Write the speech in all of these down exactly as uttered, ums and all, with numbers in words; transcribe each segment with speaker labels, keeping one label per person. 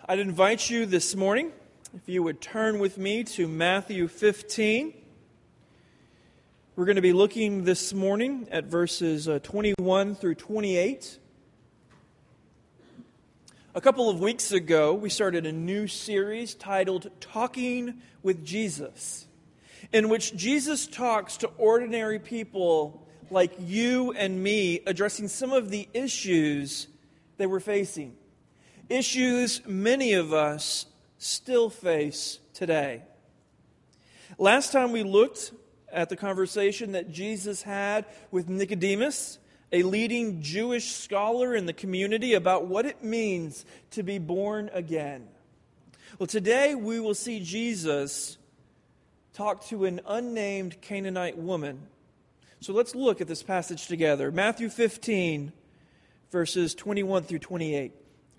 Speaker 1: I'd invite you this morning, if you would turn with me to Matthew fifteen. We're going to be looking this morning at verses uh, twenty-one through twenty-eight. A couple of weeks ago, we started a new series titled Talking with Jesus, in which Jesus talks to ordinary people like you and me, addressing some of the issues they were facing. Issues many of us still face today. Last time we looked at the conversation that Jesus had with Nicodemus, a leading Jewish scholar in the community, about what it means to be born again. Well, today we will see Jesus talk to an unnamed Canaanite woman. So let's look at this passage together. Matthew fifteen, verses twenty-one through twenty-eight.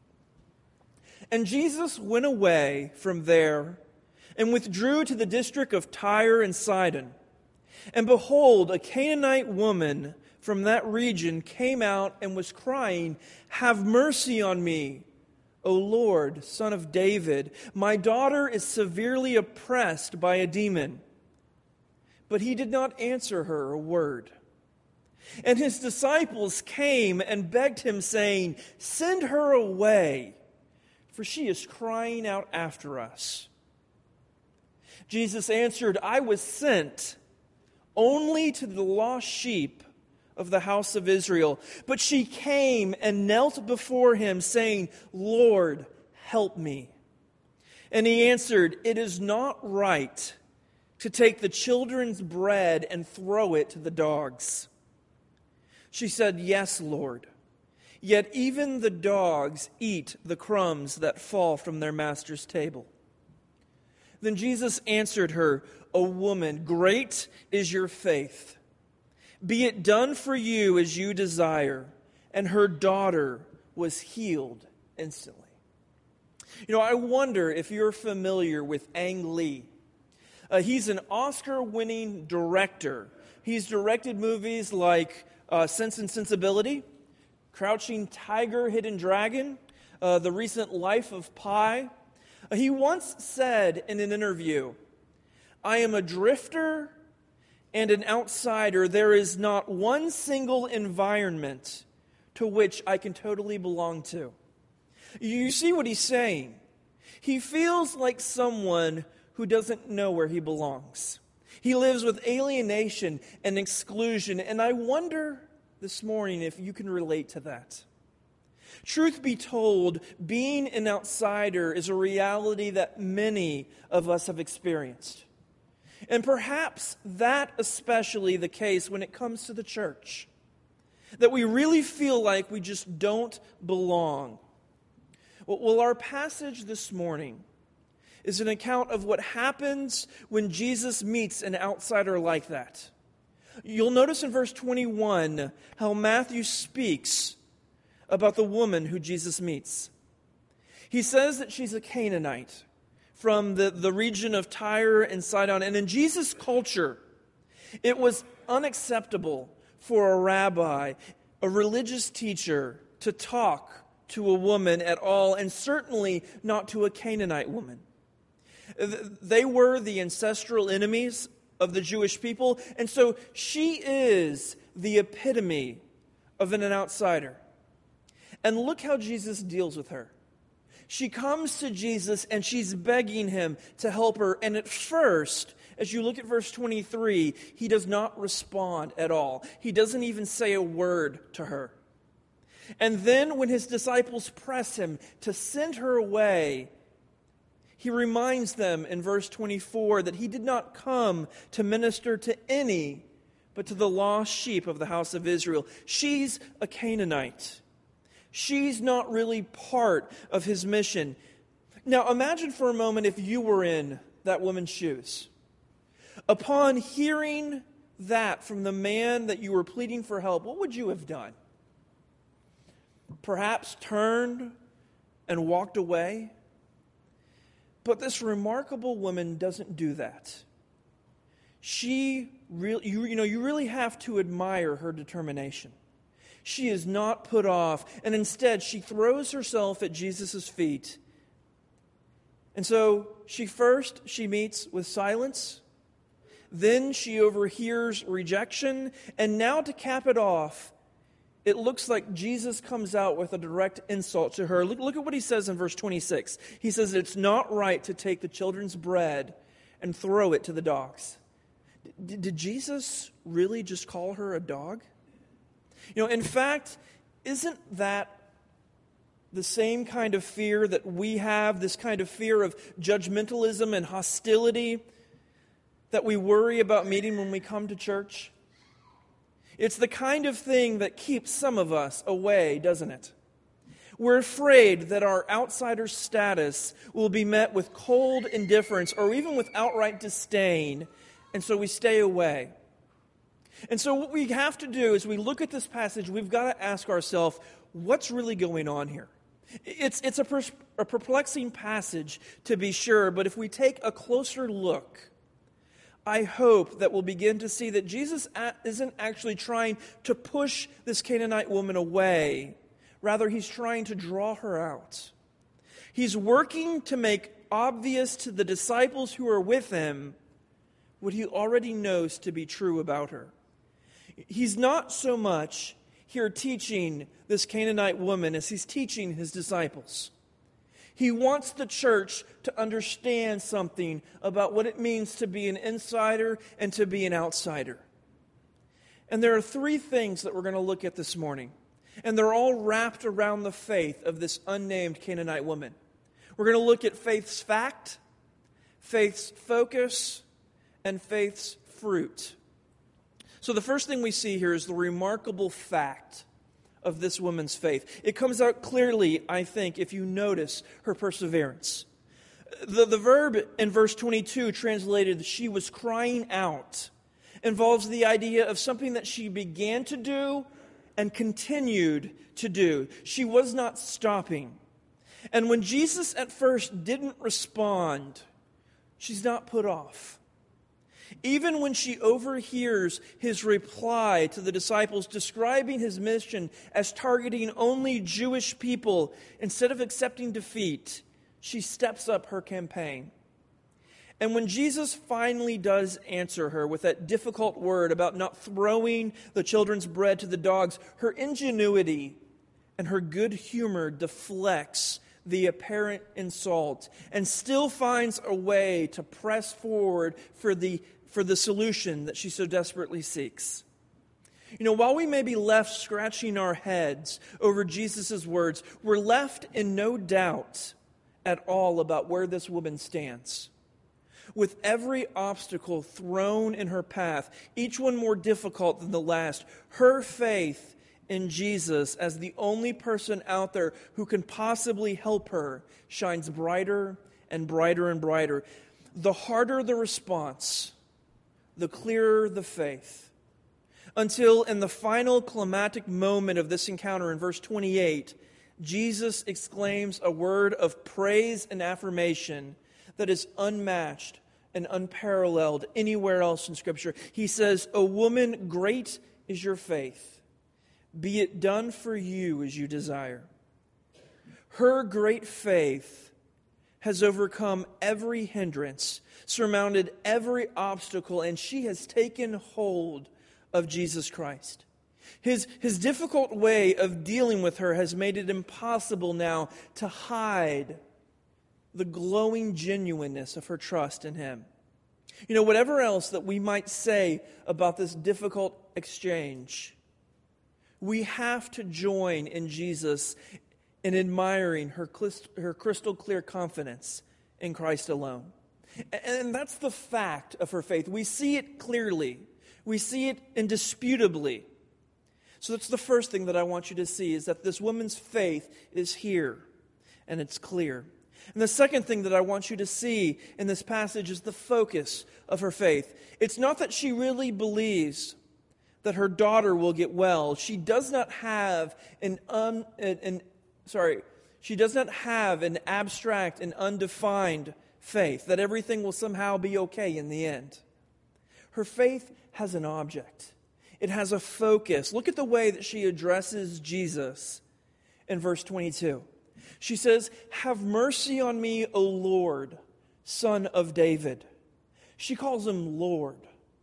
Speaker 1: And Jesus went away from there and withdrew to the district of Tyre and Sidon. And behold, a Canaanite woman from that region came out and was crying, "Have mercy on me, O Lord, Son of David. My daughter is severely oppressed by a demon." But he did not answer her a word. And his disciples came and begged him, saying, "Send her away, for she is crying out after us." Jesus answered, "I was sent only to the lost sheep of the house of Israel." But she came and knelt before him, saying, "Lord, help me." And he answered, "It is not right to take the children's bread and throw it to the dogs." She said, "Yes, Lord. Yet even the dogs eat the crumbs that fall from their master's table." Then Jesus answered her, "O woman, great is your faith. Be it done for you as you desire." And her daughter was healed instantly. You know, I wonder if you're familiar with Ang Lee. Uh, he's an Oscar-winning director. He's directed movies like uh, Sense and Sensibility, Crouching Tiger, Hidden Dragon, uh, The Recent Life of Pi. Uh, he once said in an interview, "I am a drifter and an outsider. There is not one single environment to which I can totally belong to." You see what he's saying? He feels like someone who doesn't know where he belongs. He lives with alienation and exclusion, and I wonder this morning if you can relate to that. Truth be told, being an outsider is a reality that many of us have experienced. And perhaps that especially the case when it comes to the church. That we really feel like we just don't belong. Well, our passage this morning is an account of what happens when Jesus meets an outsider like that. You'll notice in verse twenty-one how Matthew speaks about the woman who Jesus meets. He says that she's a Canaanite from the, the region of Tyre and Sidon. And in Jesus' culture, it was unacceptable for a rabbi, a religious teacher, to talk to a woman at all, and certainly not to a Canaanite woman. They were the ancestral enemies of the Jewish people, and so she is the epitome of an outsider. And look how Jesus deals with her. She comes to Jesus and she's begging him to help her. And at first, as you look at verse twenty-three, he does not respond at all. He doesn't even say a word to her. And then when his disciples press him to send her away, he reminds them in verse twenty-four that he did not come to minister to any, but to the lost sheep of the house of Israel. She's a Canaanite. She's not really part of his mission. Now imagine for a moment if you were in that woman's shoes. Upon hearing that from the man that you were pleading for help, what would you have done? Perhaps turned and walked away? But this remarkable woman doesn't do that. She really, you, you know, you really have to admire her determination. She is not put off, and instead she throws herself at Jesus' feet And so she first, she meets with silence. Then she overhears rejection. And now to cap it off, it looks like Jesus comes out with a direct insult to her. Look, look at what he says in verse twenty-six. He says, it's not right to take the children's bread and throw it to the dogs. D- did Jesus really just call her a dog? You know, in fact, isn't that the same kind of fear that we have, this kind of fear of judgmentalism and hostility that we worry about meeting when we come to church? It's the kind of thing that keeps some of us away, doesn't it? We're afraid that our outsider status will be met with cold indifference or even with outright disdain, and so we stay away. And so what we have to do is we look at this passage, we've got to ask ourselves, what's really going on here? It's, it's a, pers- a perplexing passage, to be sure, but if we take a closer look, I hope that we'll begin to see that Jesus isn't actually trying to push this Canaanite woman away. Rather, he's trying to draw her out. He's working to make obvious to the disciples who are with him what he already knows to be true about her. He's not so much here teaching this Canaanite woman as he's teaching his disciples. He wants the church to understand something about what it means to be an insider and to be an outsider. And there are three things that we're going to look at this morning. And they're all wrapped around the faith of this unnamed Canaanite woman. We're going to look at faith's fact, faith's focus, and faith's fruit. So the first thing we see here is the remarkable fact of this woman's faith. It comes out clearly, I think, if you notice her perseverance. The, the verb in verse twenty-two, translated, she was crying out, involves the idea of something that she began to do and continued to do. She was not stopping. And when Jesus at first didn't respond, she's not put off. Even when she overhears his reply to the disciples describing his mission as targeting only Jewish people, instead of accepting defeat, she steps up her campaign. And when Jesus finally does answer her with that difficult word about not throwing the children's bread to the dogs, her ingenuity and her good humor deflects the apparent insult and still finds a way to press forward for the for the solution that she so desperately seeks. You know, while we may be left scratching our heads over Jesus' words, we're left in no doubt at all about where this woman stands. With every obstacle thrown in her path, each one more difficult than the last, her faith in Jesus as the only person out there who can possibly help her shines brighter and brighter and brighter. The harder the response, the clearer the faith. Until in the final climactic moment of this encounter in verse twenty-eight, Jesus exclaims a word of praise and affirmation that is unmatched and unparalleled anywhere else in Scripture. He says, "O woman, great is your faith. Be it done for you as you desire." Her great faith has overcome every hindrance, surmounted every obstacle, and she has taken hold of Jesus Christ. His, his difficult way of dealing with her has made it impossible now to hide the glowing genuineness of her trust in him. You know, whatever else that we might say about this difficult exchange, we have to join in Jesus in admiring her, her crystal clear confidence in Christ alone. And that's the fact of her faith. We see it clearly. We see it indisputably. So that's the first thing that I want you to see, is that this woman's faith is here, and it's clear. And the second thing that I want you to see in this passage is the focus of her faith. It's not that she really believes that her daughter will get well. She does not have an, un, an, an sorry, she does not have an abstract and undefined faith, that everything will somehow be okay in the end. Her faith has an object. It has a focus. Look at the way that she addresses Jesus in verse twenty-two. She says, "Have mercy on me, O Lord, Son of David." She calls him Lord,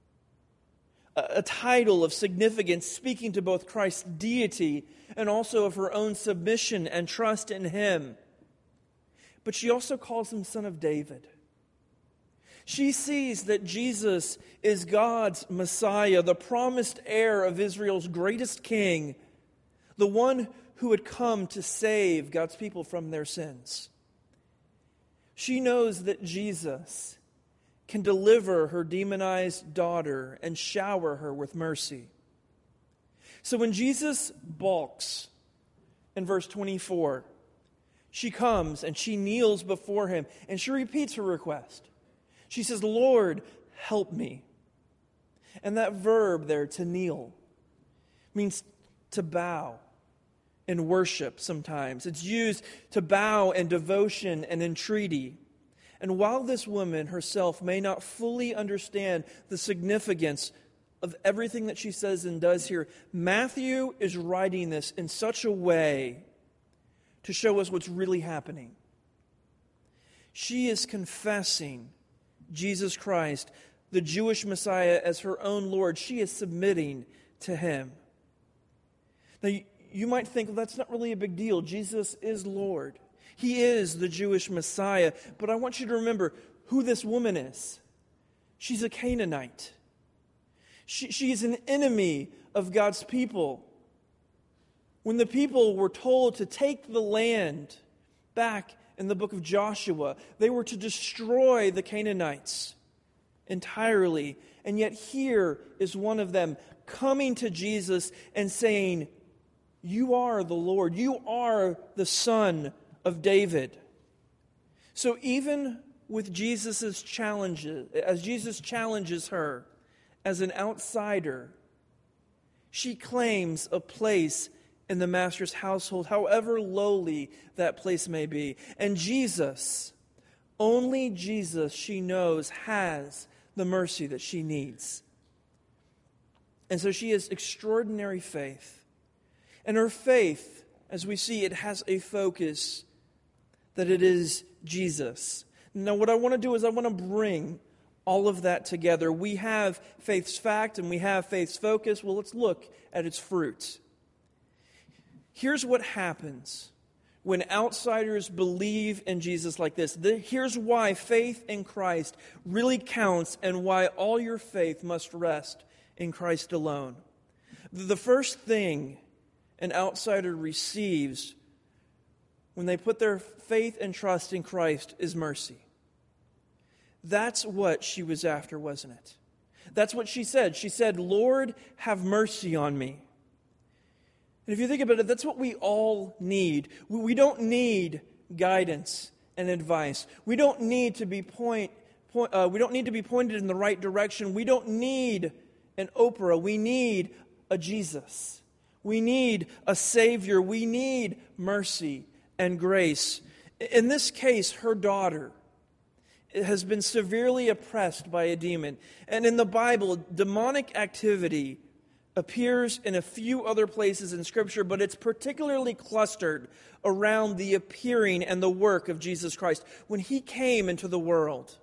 Speaker 1: a, a title of significance speaking to both Christ's deity and also of her own submission and trust in him. But she also calls him Son of David. She sees that Jesus is God's Messiah, the promised heir of Israel's greatest king, the one who had come to save God's people from their sins. She knows that Jesus can deliver her demonized daughter and shower her with mercy. So when Jesus balks in verse twenty-four, she comes and she kneels before him and she repeats her request. She says, "Lord, help me." And that verb there, to kneel, means to bow in worship sometimes. It's used to bow in devotion and entreaty. And while this woman herself may not fully understand the significance of everything that she says and does here, Matthew is writing this in such a way to show us what's really happening. She is confessing Jesus Christ, the Jewish Messiah, as her own Lord. She is submitting to him. Now, you, you might think, well, that's not really a big deal. Jesus is Lord. He is the Jewish Messiah. But I want you to remember who this woman is. She's a Canaanite. She, she is an enemy of God's people. When the people were told to take the land back in the book of Joshua, they were to destroy the Canaanites entirely. And yet here is one of them coming to Jesus and saying, "You are the Lord. You are the Son of David." So even with Jesus' challenges, as Jesus challenges her as an outsider, she claims a place in the Master's household, however lowly that place may be. And Jesus, only Jesus, she knows, has the mercy that she needs. And so she has extraordinary faith. And her faith, as we see, it has a focus that it is Jesus. Now, what I want to do is I want to bring all of that together. We have faith's fact and we have faith's focus. Well, let's look at its fruit. Here's what happens when outsiders believe in Jesus like this. Here's why faith in Christ really counts and why all your faith must rest in Christ alone. The first thing an outsider receives when they put their faith and trust in Christ is mercy. That's what she was after, wasn't it? That's what she said. She said, "Lord, have mercy on me." And if you think about it, that's what we all need. We don't need guidance and advice. We don't need to be point, point uh, we don't need to be pointed in the right direction. We don't need an Oprah. We need a Jesus. We need a Savior. We need mercy and grace. In this case, her daughter has been severely oppressed by a demon. And in the Bible, demonic activity appears in a few other places in Scripture, but it's particularly clustered around the appearing and the work of Jesus Christ. When he came into the world,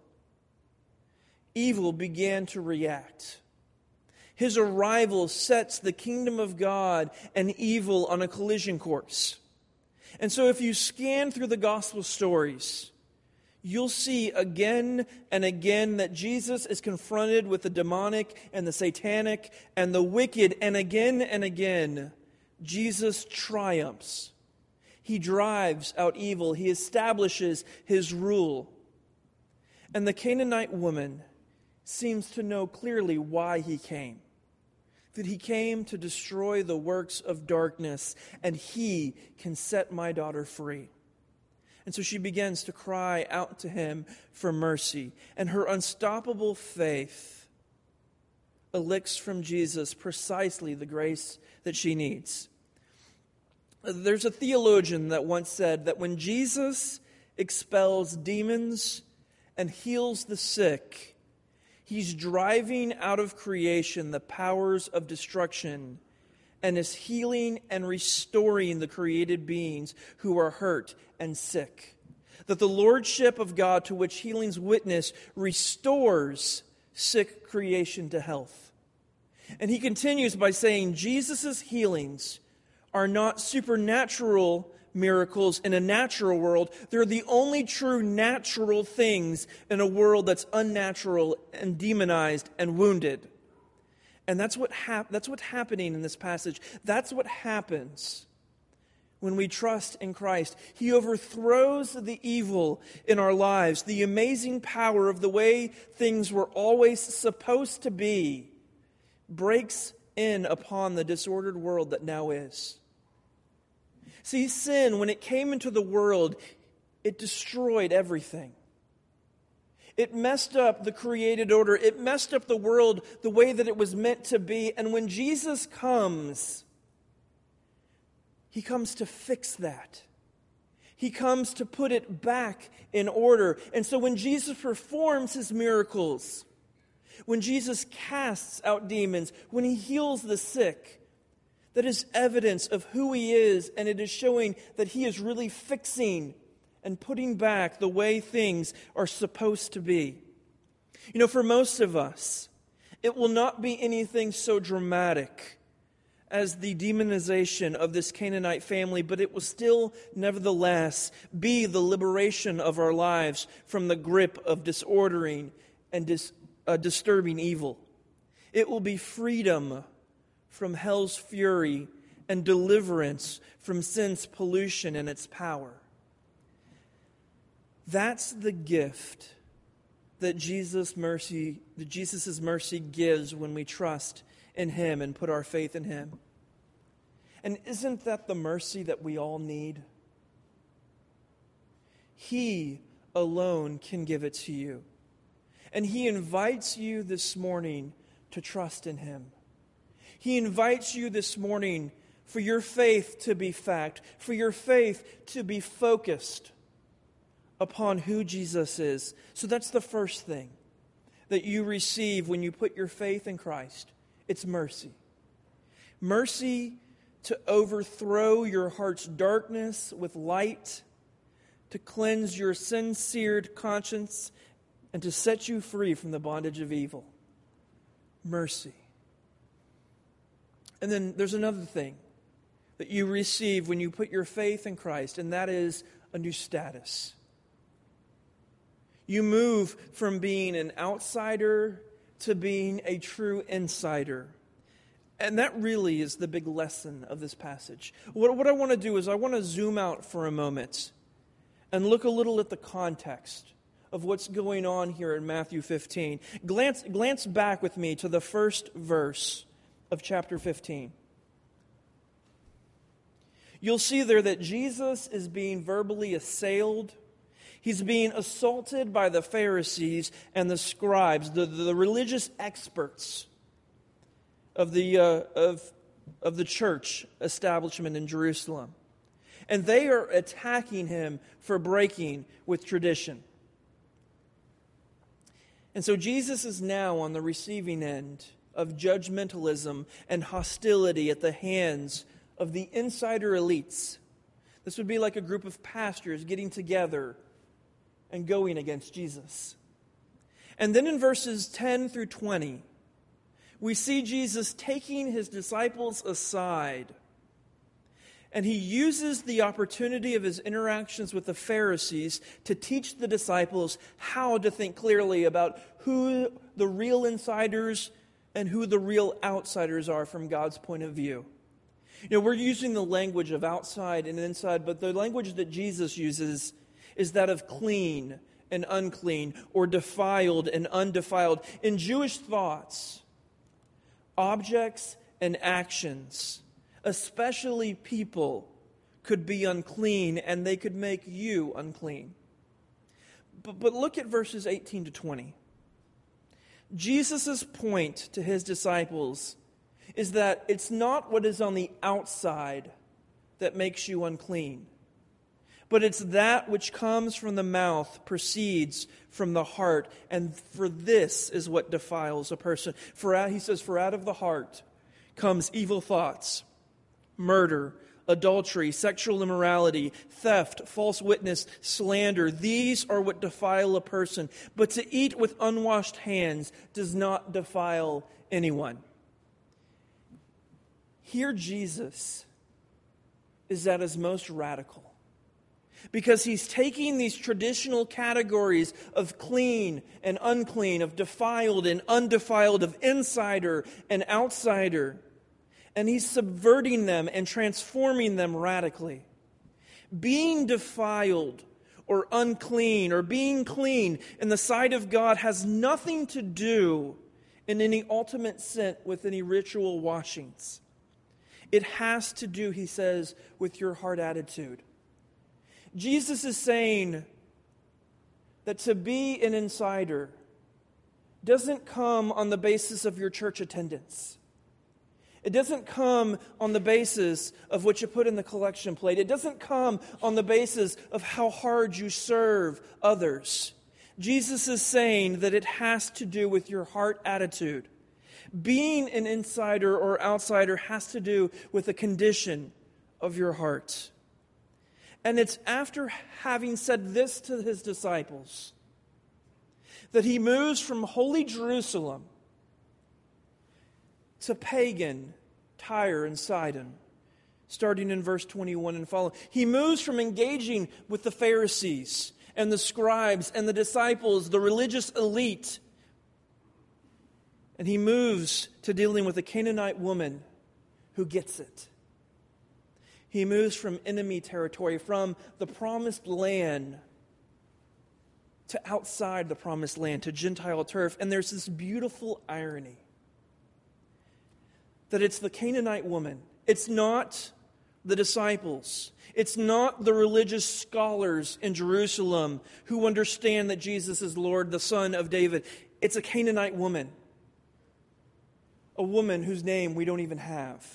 Speaker 1: evil began to react. His arrival sets the kingdom of God and evil on a collision course. And so if you scan through the gospel stories, you'll see again and again that Jesus is confronted with the demonic and the satanic and the wicked. And again and again, Jesus triumphs. He drives out evil. He establishes his rule. And the Canaanite woman seems to know clearly why he came. That he came to destroy the works of darkness, and he can set my daughter free. And so she begins to cry out to him for mercy. And her unstoppable faith elicits from Jesus precisely the grace that she needs. There's a theologian that once said that when Jesus expels demons and heals the sick, he's driving out of creation the powers of destruction and is healing and restoring the created beings who are hurt and sick. That the lordship of God to which healings witness restores sick creation to health. And he continues by saying Jesus' healings are not supernatural miracles in a natural world. They're the only true natural things in a world that's unnatural and demonized and wounded. And that's what hap- that's what's happening in this passage. That's what happens when we trust in Christ. He overthrows the evil in our lives, the amazing power of the way things were always supposed to be breaks in upon the disordered world that now is. See, sin, when it came into the world, it destroyed everything. It messed up the created order. It messed up the world the way that it was meant to be. And when Jesus comes, He comes to fix that. He comes to put it back in order. And so when Jesus performs His miracles, when Jesus casts out demons, when He heals the sick, that is evidence of who He is, and it is showing that He is really fixing and putting back the way things are supposed to be. You know, for most of us, it will not be anything so dramatic as the demonization of this Canaanite family, but it will still, nevertheless, be the liberation of our lives from the grip of disordering and dis, uh, disturbing evil. It will be freedom from hell's fury and deliverance from sin's pollution and its power. That's the gift that Jesus' mercy, that Jesus' mercy gives when we trust in Him and put our faith in Him. And isn't that the mercy that we all need? He alone can give it to you. And He invites you this morning to trust in Him. He invites you this morning for your faith to be fact, for your faith to be focused upon who Jesus is. So that's the first thing that you receive when you put your faith in Christ. It's mercy. Mercy to overthrow your heart's darkness with light, to cleanse your sin-seared conscience, and to set you free from the bondage of evil. Mercy. And then there's another thing that you receive when you put your faith in Christ, and that is a new status. You move from being an outsider to being a true insider. And that really is the big lesson of this passage. What, what I want to do is I want to zoom out for a moment and look a little at the context of what's going on here in Matthew fifteen. Glance, glance back with me to the first verse of chapter fifteen. You'll see there that Jesus is being verbally assailed. He's being assaulted by the Pharisees and the scribes, the, the religious experts of the uh, of of the church establishment in Jerusalem. And they are attacking Him for breaking with tradition. And so Jesus is now on the receiving end of judgmentalism and hostility at the hands of the insider elites. This would be like a group of pastors getting together and going against Jesus. And then in verses ten through twenty, we see Jesus taking His disciples aside, and He uses the opportunity of His interactions with the Pharisees to teach the disciples how to think clearly about who the real insiders and who the real outsiders are from God's point of view. You know, we're using the language of outside and inside, but the language that Jesus uses is that of clean and unclean, or defiled and undefiled. In Jewish thoughts, objects and actions, especially people, could be unclean, and they could make you unclean. But, but look at verses eighteen to twenty. Jesus' point to His disciples is that it's not what is on the outside that makes you unclean, but it's that which comes from the mouth, proceeds from the heart, and for this is what defiles a person. For out, he says, for out of the heart comes evil thoughts, murder, adultery, sexual immorality, theft, false witness, slander. These are what defile a person. But to eat with unwashed hands does not defile anyone. Here Jesus is at his most radical, because he's taking these traditional categories of clean and unclean, of defiled and undefiled, of insider and outsider, and he's subverting them and transforming them radically. Being defiled or unclean or being clean in the sight of God has nothing to do in any ultimate sense with any ritual washings. It has to do, he says, with your heart attitude. Jesus is saying that to be an insider doesn't come on the basis of your church attendance. It doesn't come on the basis of what you put in the collection plate. It doesn't come on the basis of how hard you serve others. Jesus is saying that it has to do with your heart attitude. Being an insider or outsider has to do with the condition of your heart. And it's after having said this to his disciples that he moves from holy Jerusalem to pagan Tyre and Sidon, starting in verse twenty-one and following. He moves from engaging with the Pharisees and the scribes and the disciples, the religious elite, and he moves to dealing with a Canaanite woman who gets it. He moves from enemy territory, from the promised land to outside the promised land, to Gentile turf. And there's this beautiful irony that it's the Canaanite woman. It's not the disciples. It's not the religious scholars in Jerusalem who understand that Jesus is Lord, the Son of David. It's a Canaanite woman. A woman whose name we don't even have.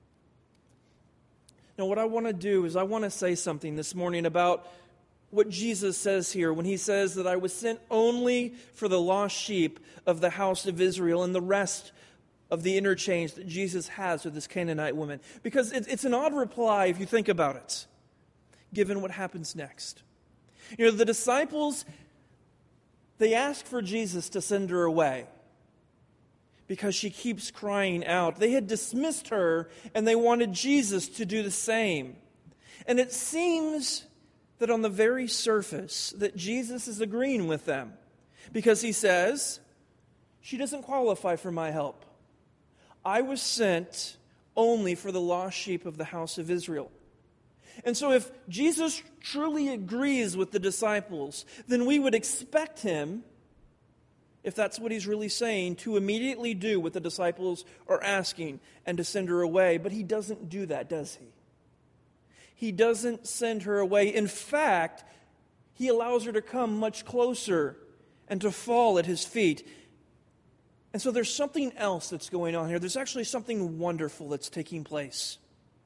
Speaker 1: Now, what I want to do is I want to say something this morning about what Jesus says here when he says that I was sent only for the lost sheep of the house of Israel, and the rest of the interchange that Jesus has with this Canaanite woman. Because it's an odd reply if you think about it, given what happens next. You know, the disciples, they ask for Jesus to send her away because she keeps crying out. They had dismissed her, and they wanted Jesus to do the same. And it seems that on the very surface that Jesus is agreeing with them, because he says, she doesn't qualify for my help. I was sent only for the lost sheep of the house of Israel. And so if Jesus truly agrees with the disciples, then we would expect him, if that's what he's really saying, to immediately do what the disciples are asking and to send her away. But he doesn't do that, does he? He doesn't send her away. In fact, he allows her to come much closer and to fall at his feet. And so there's something else that's going on here. There's actually something wonderful that's taking place.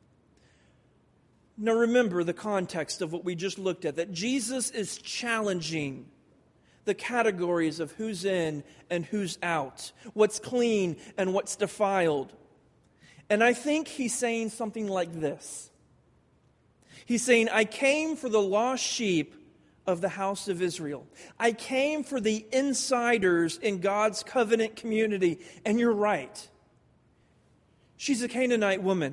Speaker 1: Now remember the context of what we just looked at, that Jesus is challenging the categories of who's in and who's out, what's clean and what's defiled. And I think he's saying something like this. He's saying, I came for the lost sheep of the house of Israel. I came for the insiders in God's covenant community. And you're right. She's a Canaanite woman.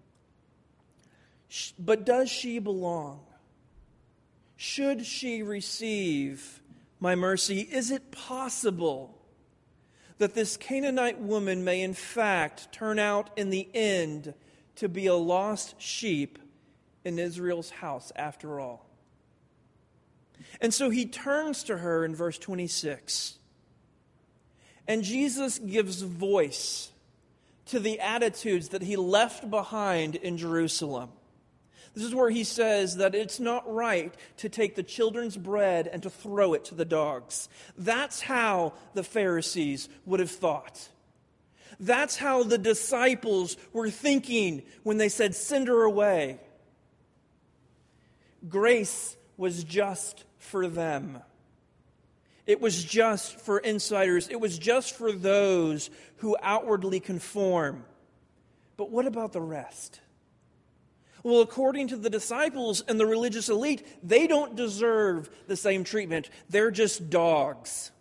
Speaker 1: But does she belong? Should she receive my mercy? Is it possible that this Canaanite woman may in fact turn out in the end to be a lost sheep in Israel's house after all? And so he turns to her in verse twenty-six. And Jesus gives voice to the attitudes that he left behind in Jerusalem. This is where he says that it's not right to take the children's bread and to throw it to the dogs. That's how the Pharisees would have thought. That's how the disciples were thinking when they said, send her away. Grace was just for them. It was just for insiders. It was just for those who outwardly conform. But what about the rest? Well, according to the disciples and the religious elite, they don't deserve the same treatment. They're just dogs.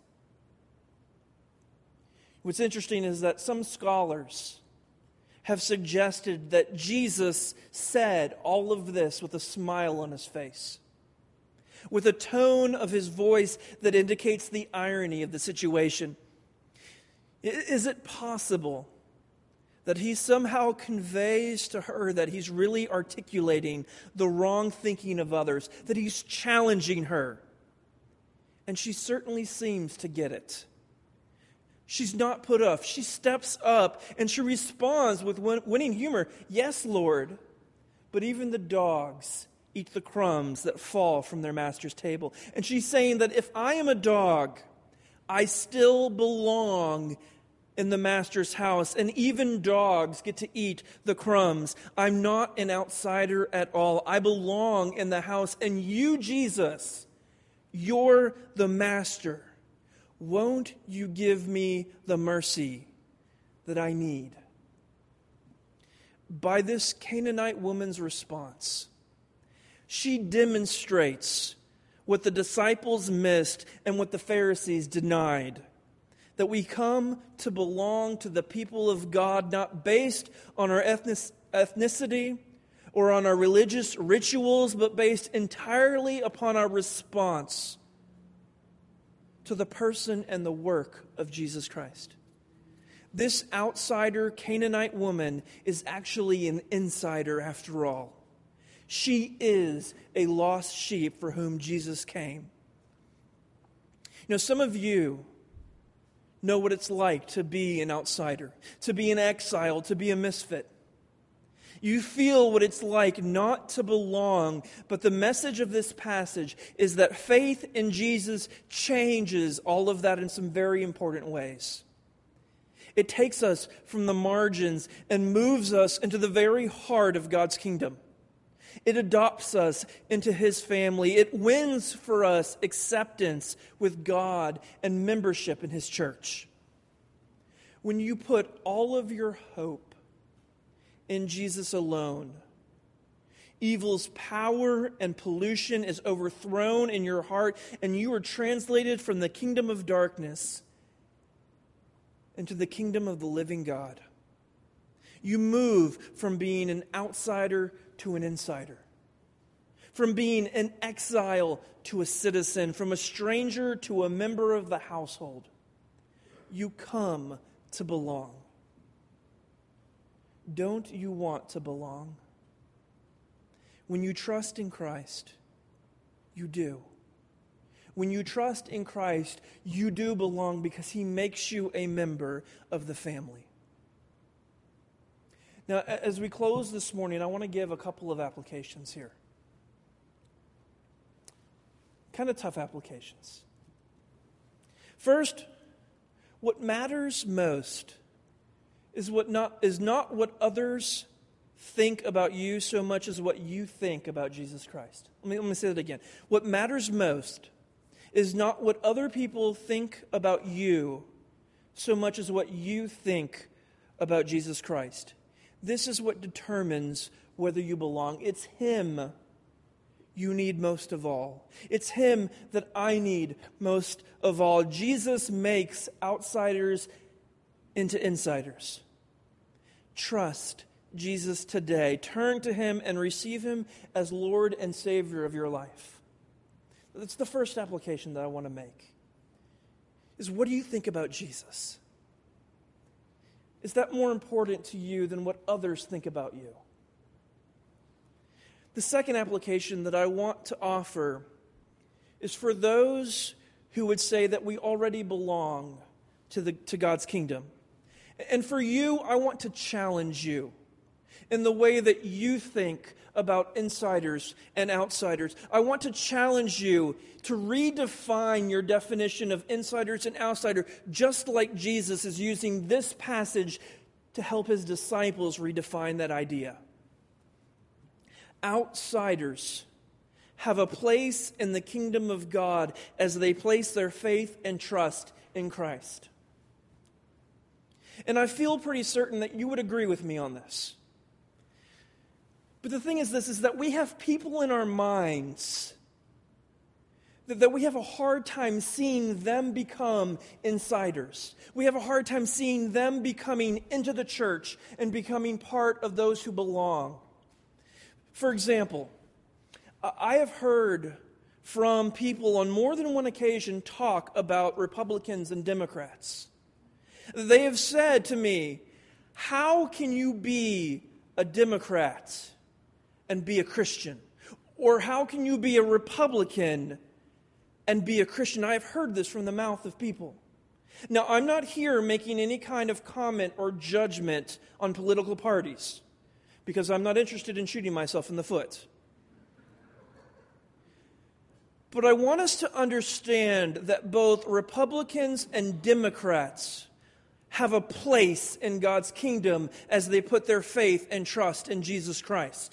Speaker 1: What's interesting is that some scholars have suggested that Jesus said all of this with a smile on his face, with a tone of his voice that indicates the irony of the situation. Is it possible that he somehow conveys to her that he's really articulating the wrong thinking of others, that he's challenging her? And she certainly seems to get it. She's not put off. She steps up and she responds with winning humor. Yes, Lord, but even the dogs eat the crumbs that fall from their master's table. And she's saying that if I am a dog, I still belong in the master's house, and even dogs get to eat the crumbs. I'm not an outsider at all. I belong in the house, and you, Jesus, you're the master. Won't you give me the mercy that I need? By this Canaanite woman's response, she demonstrates what the disciples missed and what the Pharisees denied. That we come to belong to the people of God not based on our ethnic, ethnicity or on our religious rituals, but based entirely upon our response to the person and the work of Jesus Christ. This outsider Canaanite woman is actually an insider after all. She is a lost sheep for whom Jesus came. You know, some of you know what it's like to be an outsider, to be an exile, to be a misfit. You feel what it's like not to belong, but the message of this passage is that faith in Jesus changes all of that in some very important ways. It takes us from the margins and moves us into the very heart of God's kingdom. It adopts us into His family. It wins for us acceptance with God and membership in His church. When you put all of your hope in Jesus alone, evil's power and pollution is overthrown in your heart, and you are translated from the kingdom of darkness into the kingdom of the living God. You move from being an outsider to an insider, from being an exile to a citizen, from a stranger to a member of the household. You come to belong. Don't you want to belong? When you trust in Christ, you do. When you trust in Christ, you do belong because He makes you a member of the family. Now, as we close this morning, I want to give a couple of applications here. Kind of tough applications. First, what matters most is what not is not what others think about you so much as what you think about Jesus Christ. Let me, let me say that again. What matters most is not what other people think about you so much as what you think about Jesus Christ. This is what determines whether you belong. It's Him you need most of all. It's Him that I need most of all. Jesus makes outsiders into insiders. Trust Jesus today. Turn to Him and receive Him as Lord and Savior of your life. That's the first application that I want to make. Is what do you think about Jesus? Is that more important to you than what others think about you? The second application that I want to offer is for those who would say that we already belong to the to God's kingdom. And for you, I want to challenge you in the way that you think about insiders and outsiders. I want to challenge you to redefine your definition of insiders and outsiders, just like Jesus is using this passage to help His disciples redefine that idea. Outsiders have a place in the kingdom of God as they place their faith and trust in Christ. And I feel pretty certain that you would agree with me on this. But the thing is this, is that we have people in our minds that, that we have a hard time seeing them become insiders. We have a hard time seeing them becoming into the church and becoming part of those who belong. For example, I have heard from people on more than one occasion talk about Republicans and Democrats. They have said to me, how can you be a Democrat and be a Christian? Or how can you be a Republican and be a Christian? I've heard this from the mouth of people. Now, I'm not here making any kind of comment or judgment on political parties, because I'm not interested in shooting myself in the foot. But I want us to understand that both Republicans and Democrats have a place in God's kingdom as they put their faith and trust in Jesus Christ.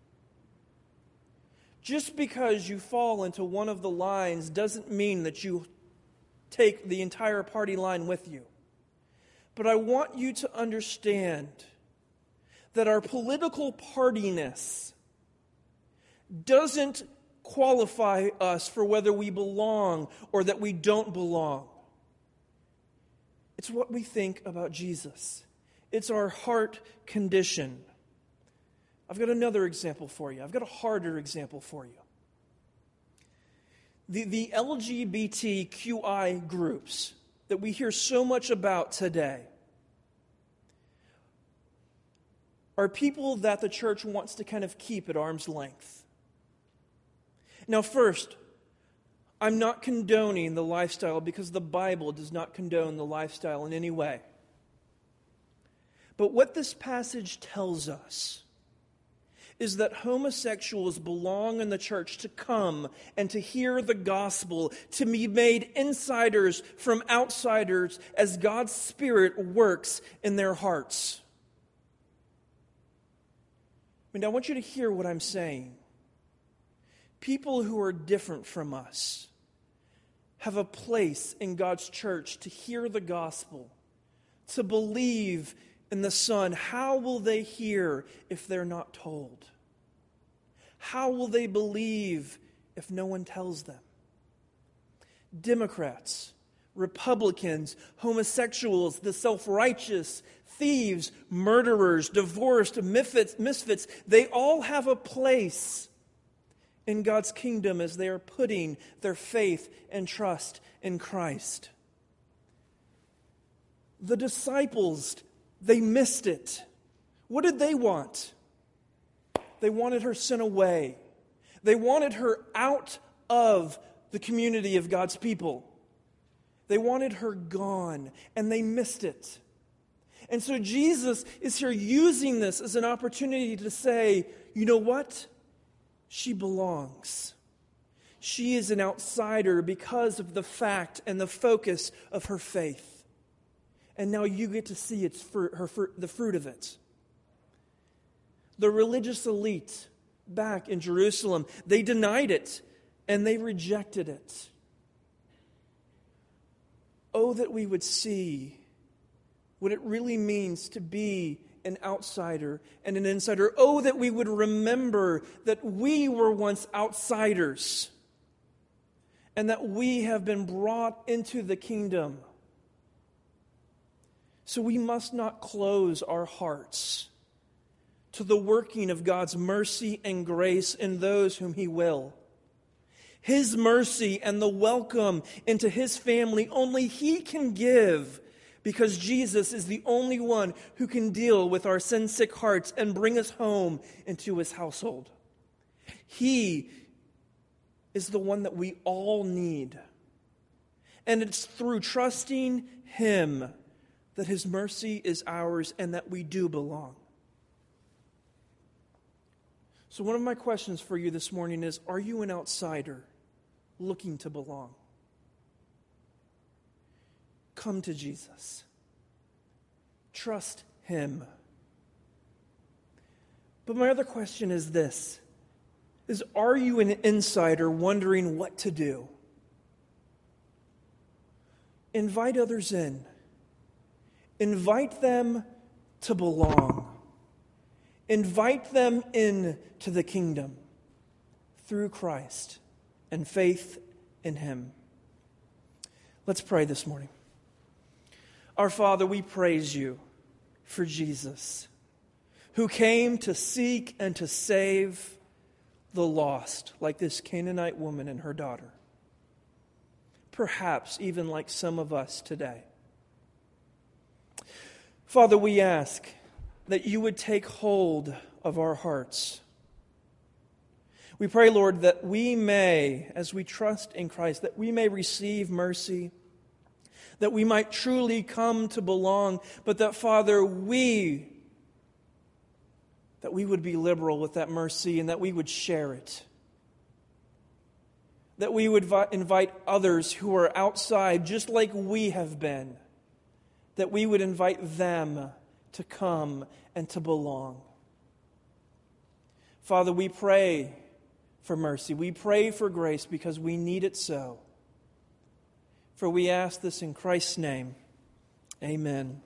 Speaker 1: Just because you fall into one of the lines doesn't mean that you take the entire party line with you. But I want you to understand that our political partiness doesn't qualify us for whether we belong or that we don't belong. It's what we think about Jesus. It's our heart condition. I've got another example for you. I've got a harder example for you. The, the L G B T Q I groups that we hear so much about today are people that the church wants to kind of keep at arm's length. Now, first, I'm not condoning the lifestyle because the Bible does not condone the lifestyle in any way. But what this passage tells us is that homosexuals belong in the church to come and to hear the gospel, to be made insiders from outsiders as God's Spirit works in their hearts. I mean, I want you to hear what I'm saying. People who are different from us have a place in God's church to hear the gospel, to believe in the Son. How will they hear if they're not told? How will they believe if no one tells them? Democrats, Republicans, homosexuals, the self-righteous, thieves, murderers, divorced, misfits, misfits, they all have a place in God's kingdom as they are putting their faith and trust in Christ. The disciples, they missed it. What did they want? They wanted her sent away. They wanted her out of the community of God's people. They wanted her gone, and they missed it. And so Jesus is here using this as an opportunity to say, you know what? She belongs. She is an outsider because of the fact and the focus of her faith. And now you get to see its fruit, her fruit, the fruit of it. The religious elite back in Jerusalem, they denied it and they rejected it. Oh, that we would see what it really means to be an outsider and an insider. Oh, that we would remember that we were once outsiders and that we have been brought into the kingdom. So we must not close our hearts to the working of God's mercy and grace in those whom He will. His mercy and the welcome into His family only He can give, because Jesus is the only one who can deal with our sin-sick hearts and bring us home into His household. He is the one that we all need. And it's through trusting Him that His mercy is ours and that we do belong. So one of my questions for you this morning is, are you an outsider looking to belong? Come to Jesus. Trust Him. But my other question is this, is are you an insider wondering what to do? Invite others in. Invite them to belong. invite them into the kingdom through Christ and faith in Him. Let's pray this morning. Our Father, we praise You for Jesus, who came to seek and to save the lost, like this Canaanite woman and her daughter. Perhaps even like some of us today. Father, we ask that You would take hold of our hearts. We pray, Lord, that we may, as we trust in Christ, that we may receive mercy, that we might truly come to belong, but that, Father, we, that we would be liberal with that mercy and that we would share it. That we would vi- invite others who are outside, just like we have been, that we would invite them to come and to belong. Father, we pray for mercy. We pray for grace because we need it so. For we ask this in Christ's name. Amen.